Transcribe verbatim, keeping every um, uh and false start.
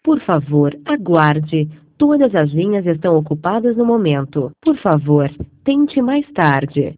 Por favor, aguarde. Todas as linhas estão ocupadas no momento. Por favor, tente mais tarde.